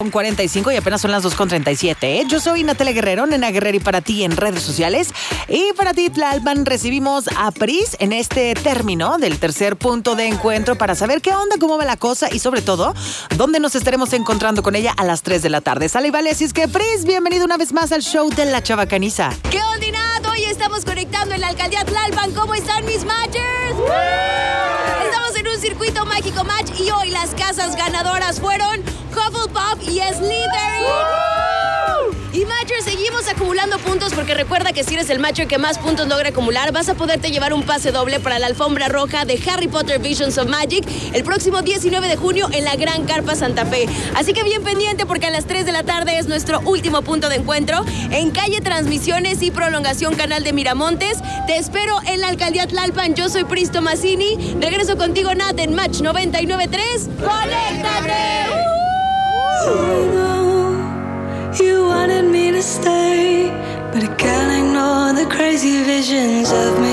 2:45 y apenas son las 2:37. Yo soy Natalia Guerrero, Nena Guerrero, y para ti en redes sociales. Y para ti, Tlalpan, recibimos a Pris en este término del tercer punto de encuentro para saber qué onda, cómo va la cosa y sobre todo, dónde nos estaremos encontrando con ella a las 3 de la tarde. Sale y vale, así es que Pris, bienvenido una vez más al show de La Chavacaniza. ¿Qué onda? Hoy estamos conectando en la alcaldía Tlalpan. ¿Cómo están mis matchers? Estamos en un circuito mágico match y hoy las casas ganadoras fueron Hufflepuff y Slytherin. Y Matcher, seguimos acumulando puntos porque recuerda que si eres el Matcher que más puntos logra acumular, vas a poderte llevar un pase doble para la alfombra roja de Harry Potter Visions of Magic el próximo 19 de junio en la Gran Carpa Santa Fe. Así que bien pendiente porque a las 3 de la tarde es nuestro último punto de encuentro en calle Transmisiones y Prolongación Canal de Miramontes. Te espero en la alcaldía Tlalpan. Yo soy Pris Tomasini. Regreso contigo, Nat, en Match 99.3. ¡Conéctate! You wanted me to stay, but I can't ignore the crazy visions of me